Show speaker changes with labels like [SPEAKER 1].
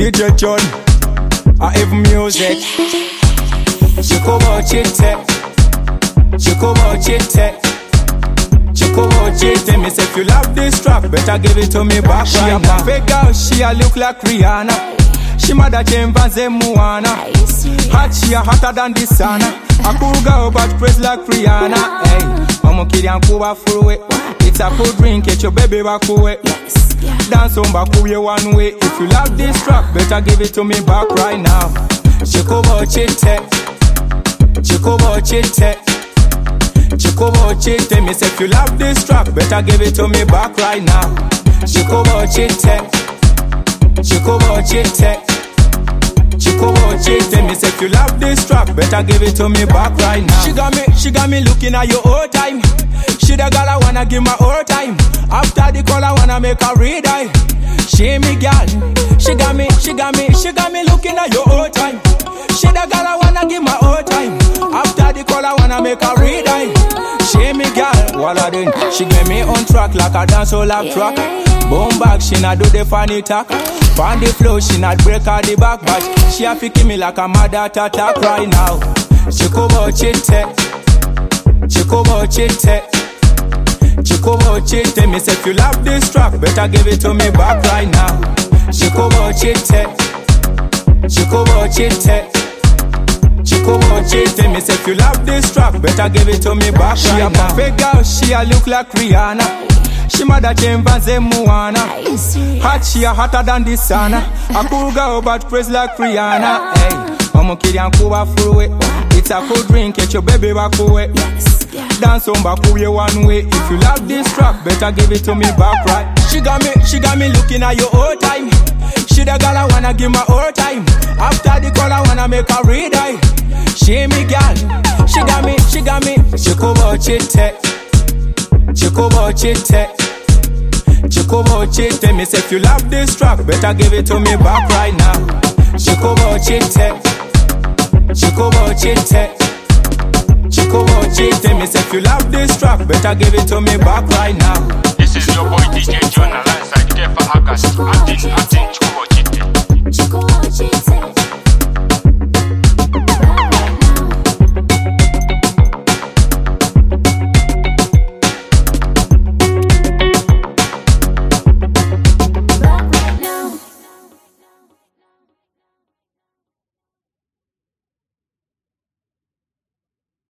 [SPEAKER 1] DJ John, I have music. Chikobo chite, Chikobo chite, Chikobo chite. Me say if you love this track, better give it to me back. She a perfect girl, she a look like Rihanna. She mother Jembanze Moana. Hot, she a hotter than the sun. A cool girl but praise like Rihanna. Hey, Omo kiri ankuba fuwe. It's a cool drink, get your baby back away. Dance on back you one way. If you love this track, better give it to me back right now. Chikobo chite, Chikobo chite, Chikobo chite. Me say if you love this track, better give it to me back right now. Chikobo chite, Chikobo chite, Chikobo chite. Me say if you love this track, better give it to me back right now. She got me looking at you all time. She the girl I wanna give my all time. After the call I wanna make her red-eye. She me girl, she got me looking at you all time. She the girl I wanna give my all time. After the call I wanna make her red-eye. She me girl, what I doing? She get me on track like a dancehall lap track. Boom back, she not do the funny talk. On the flow, she not break her the back, but she a picking me like a mother attack right now. Chikobo chite, Chikobo chite, Chikobo chite. Me say if you love this track, better give it to me back right now. Chikobo chite, Chikobo chite, Chikobo chite. Me say if you love this track, better give it to me back right now. She a perfect girl, she a look like Rihanna. She mother Jembanze Moana. Hot, she a hotter than the sun. A cool girl but praise like Rihanna. Hey, Omo kiri ankuba fuwe. It's a cool drink, get your baby back away. Dance on back you one way. If you love this track, better give it to me back right. She got me looking at you all time. She the girl I wanna give my all time. After the call I wanna make her red-eye. She me girl, she got me. Chikobo chite, Chikobo chite, Chikobo chite. Me say if you love this track, better give it to me back right now. Chikobo chite, Chikobo chite, Chikobo chite. Me say if you love this track, better give it to me back right now.
[SPEAKER 2] This is your boy DJ John alongside Tefa August. Acting Chikobo chite.